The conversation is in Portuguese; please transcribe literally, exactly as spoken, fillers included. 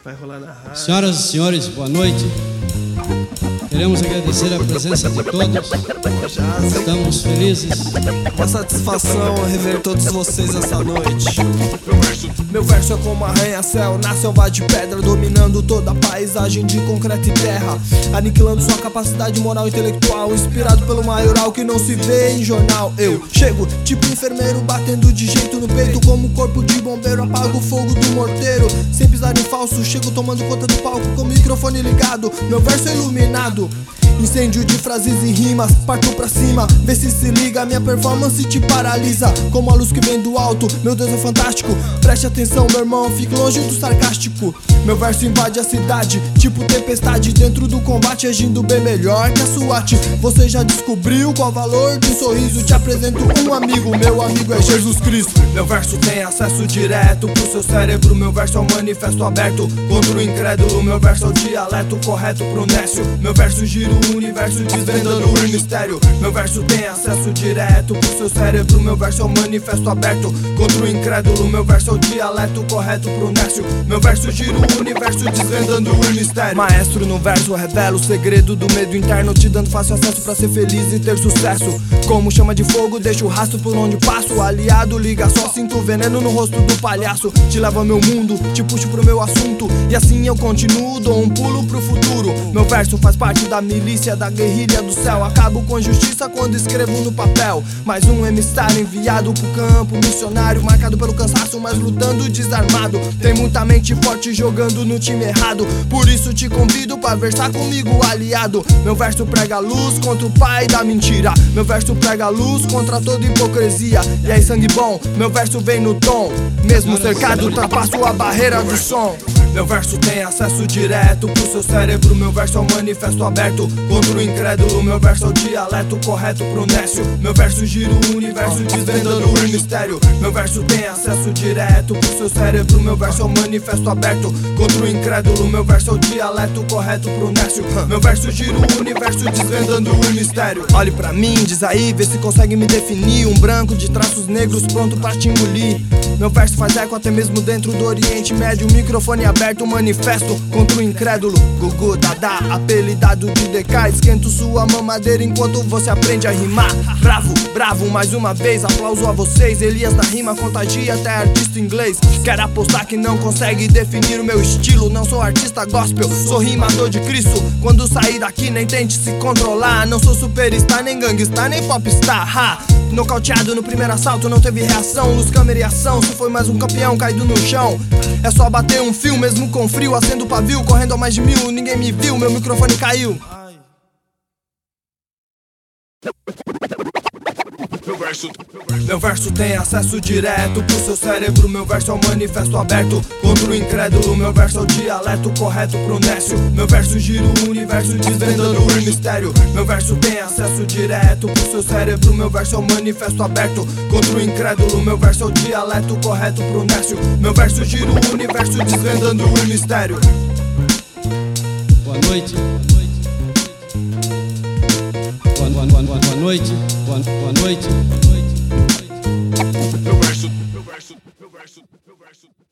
Vai rolar na rádio. Senhoras e senhores, boa noite. Queremos agradecer a presença de todos. Estamos felizes. Uma satisfação rever todos vocês essa noite. Meu verso é como arranha-céu na selva de pedra, dominando toda a paisagem de concreto e terra, aniquilando sua capacidade moral e intelectual, inspirado pelo maioral que não se vê em jornal. Eu chego tipo enfermeiro, batendo de jeito no peito, como corpo de bombeiro, apago o fogo do morteiro. Sem pisar em falso, chego tomando conta do palco com o microfone ligado. Meu verso é iluminado, incêndio de frases e rimas, parto pra cima, vê se se liga, minha performance te paralisa, como a luz que vem do alto, meu Deus é fantástico. Preste atenção, meu irmão, fique longe do sarcástico. Meu verso invade a cidade, tipo tempestade, dentro do combate, agindo bem melhor que a SWAT. Você já descobriu qual o valor de um sorriso? Te apresento um amigo, meu amigo é Jesus Cristo. Meu verso tem acesso direto pro seu cérebro, meu verso é um manifesto aberto contra o incrédulo, meu verso é o dialeto correto pro nécio. Meu verso gira o universo desvendando o mistério. Meu verso tem acesso direto pro seu cérebro, meu verso é um manifesto aberto contra o incrédulo, meu verso é o dialeto correto pro nécio. Meu verso gira o universo desvendando o mistério. Maestro no verso revela o segredo do medo interno, te dando fácil acesso pra ser feliz e ter sucesso. Como chama de fogo, deixa o rastro por onde passo. Aliado, liga só, sinto veneno no rosto do palhaço. Te levo ao meu mundo, te puxo pro meu assunto, e assim eu continuo, dou um pulo pro futuro. Meu verso faz parte da milícia, da guerrilha do céu. Acabo com justiça quando escrevo no papel. Mais um emissário enviado pro campo missionário, marcado pelo cansaço, mas lutando desarmado. Tem muita mente forte jogando no time errado, por isso te convido pra versar comigo, aliado. Meu verso prega luz contra o pai da mentira, meu verso prega luz contra toda hipocrisia. E aí, sangue bom, meu verso vem no tom, mesmo cercado, ultrapasso a barreira do som. Meu verso tem acesso direto pro seu cérebro, meu verso é um manifesto aberto contra o incrédulo, meu verso é o dialeto correto pro nécio. Meu verso gira o universo desvendando o mistério. Meu verso tem acesso direto pro seu cérebro, meu verso é um manifesto aberto contra o incrédulo, meu verso é o dialeto correto pro nécio. Meu verso gira o universo desvendando o mistério. Olhe pra mim, diz aí, vê se consegue me definir. Um branco de traços negros pronto pra te engolir. Meu verso faz eco até mesmo dentro do Oriente Médio, microfone aberto, manifesto contra o incrédulo. Gugu Dada, apelidado de D K, esquento sua mamadeira enquanto você aprende a rimar. Bravo, bravo, mais uma vez, aplauso a vocês. Elias na rima contagia até artista inglês. Quero apostar que não consegue definir o meu estilo. Não sou artista gospel, sou rimador de Cristo. Quando sair daqui nem tente se controlar. Não sou superstar, nem gangsta, nem popstar, ha! Nocauteado no primeiro assalto, não teve reação. Luz, câmera e ação, se foi mais um campeão caído no chão. É só bater um fio, mesmo com frio. Acendo o pavio, correndo a mais de mil. Ninguém me viu, meu microfone caiu. Meu verso, meu verso tem acesso direto pro seu cérebro, meu verso é um manifesto aberto contra o incrédulo, meu verso é o dialeto correto pro nécio. Meu verso gira o universo desvendando o mistério. Meu verso tem acesso direto pro seu cérebro, meu verso é um manifesto aberto contra o incrédulo, meu verso é o dialeto correto pro nécio. Meu verso gira o universo desvendando o mistério. Boa noite. Boa, boa, boa, boa noite. Boa, boa noite. Meu verso, meu verso, meu verso, meu verso.